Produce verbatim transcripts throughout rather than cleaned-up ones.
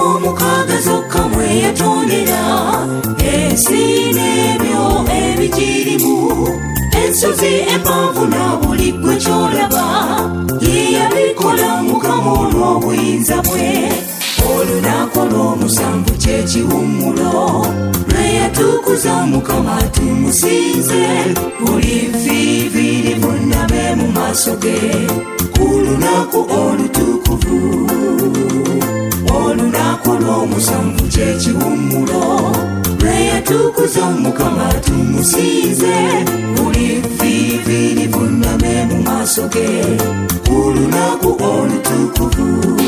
omukaaga zokka mwe yatondera ensi n'ebyo ebigirimu, ensozi empanvu na buli gwe kyolaba, ye yabikola Mukama olw'obuyinza bwe. Olunaku olw'omusanvu ky'ekiwummulo lwe yatukuza Mukama tumusinze, buli vviivi livuuname mu maaso ge ku lunaku olutukuvu. Olunaku olw'omusanvu ky'ekiwummulo lwe yatukuza Mukama tumusinze, buli vviivi livuuname mu maaso ge ku lunaku olutukuvu.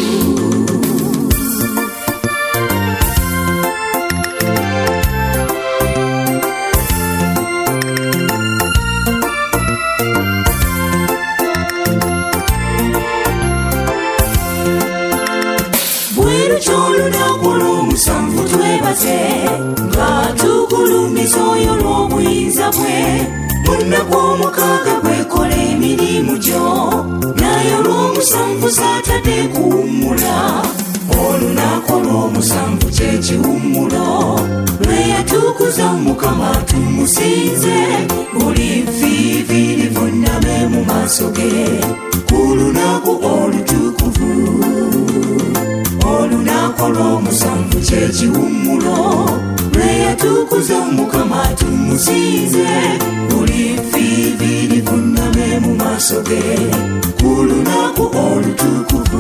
Olunaku olw'omusanvu twebaze nga tugulumiza oyo olw'obuyinza bwe. Munaku omukaaga gwekola emirimu gyo, naye olw'omusanvu saatadde kuwummula. Olunaku olw'omusanvu ky'ekiwummulo lwe yatukuza Mukama tumusinze, buli vviivi livuuname mu maaso ge ku lunaku olutukuvu. Olunaku olw'omusanvu ky'ekiwummulo lwe yatukuza Mukama tumusinze, buli vviivi livuuname mu maaso ge ku lunaku olutukuvu.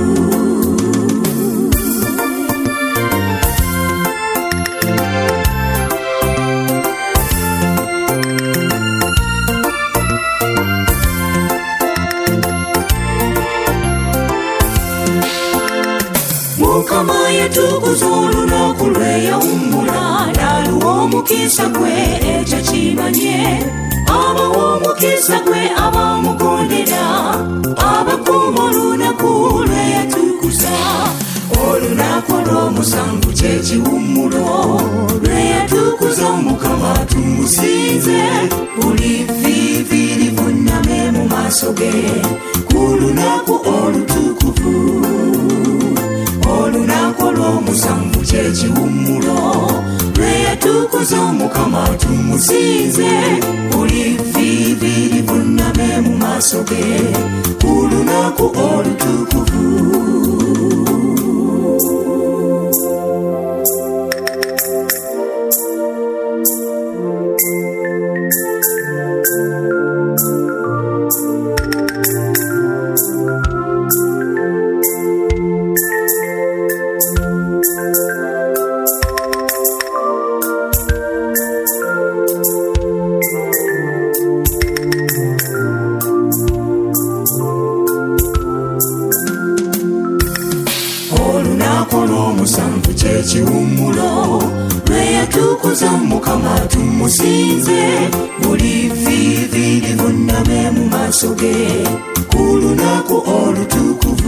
Mukama yatukuza olunaku lwe yawummula, n'aluwa omukisa gwe ekyo kimanye. Abawa omukisa gwe abamugondera, abakuuma olunaku lwe yatukuza. Olunaku olw'omusanvu ky'ekiwummulo lwe yatukuza Mukama tumusinze, buli vviivi livuuname mu maaso ge ku lunaku olutukuvu. Olunaku olw'omusanvu ky'ekiwummulo lwe yatukuza Mukama tumusinze, buli vviivi livuuname mu maaso ge ku lunaku olutukuvu. Olunaku olw'omusanvu ky'ekiwummulo lwe yatukuza Mukama tumusinze, buli vviivi livuuname mu maaso ge ku lunaku olutukuvu.